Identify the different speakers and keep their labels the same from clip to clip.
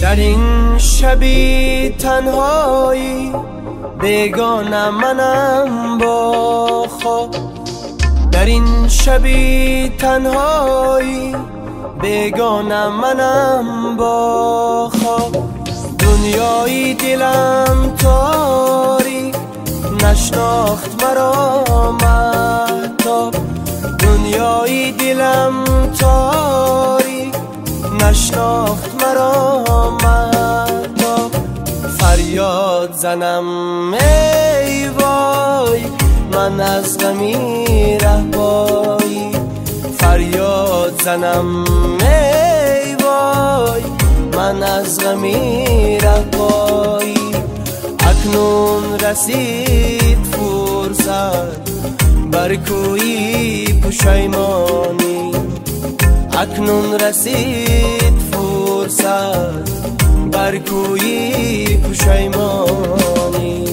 Speaker 1: در این شبی تنهایی بیگانه منم با خواب. در این شبی تنهایی بیگانه منم با خواب. دنیای دلم تاریک نشناخت مرا مهتاب. دنیای دلم تاریک نشناخت مرا مهتاب. فریاد زنم ای وای من از غمی رهبایی. فریاد زنم ای وای من از غمی رهبایی. اکنون رسید فرصت بر کوی پشیمانی. اکنون رسید فرصت بر کوی پشیمانی.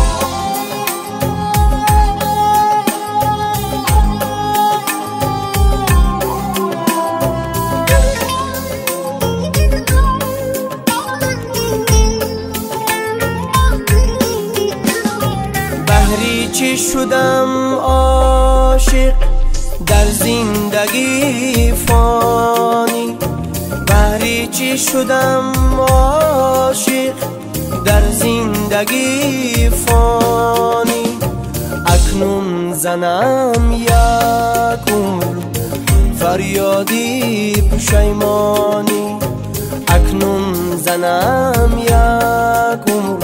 Speaker 1: بهری چی شدم عاشق در زندگی فانی. بهری چی شدم عاشق در زندگی فانی. اکنون زنم یک عمر فریادی پشیمانی. اکنون زنم یک عمر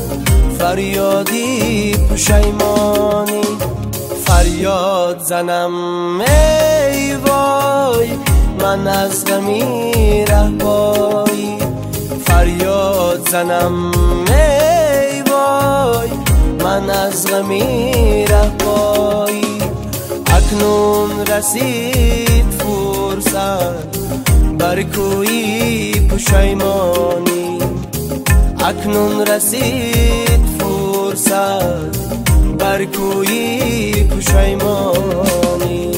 Speaker 1: فریادی پشیمانی. فریاد زنم ای وای من از غمی رهبایی. فریاد زنم ای وای من از غمی رهبایی. اکنون رسید فرصت بر کوی پشیمانی. اکنون رسید فرصت بر کوی پشیمانی.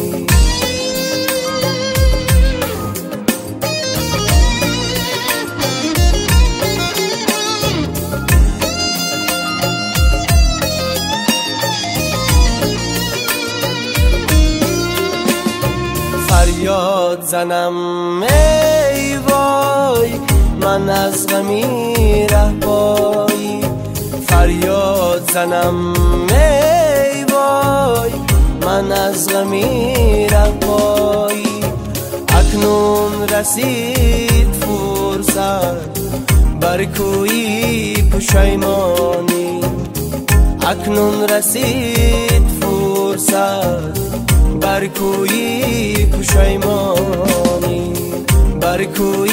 Speaker 1: فریاد زنم ای وای من از غمی رهبایی. فریاد زنم ای وای من از غمی رهبایی. اکنون رسید فرصت بر کوی پشیمانی. اکنون رسید فرصت بر کوی پشیمانی. بر کوی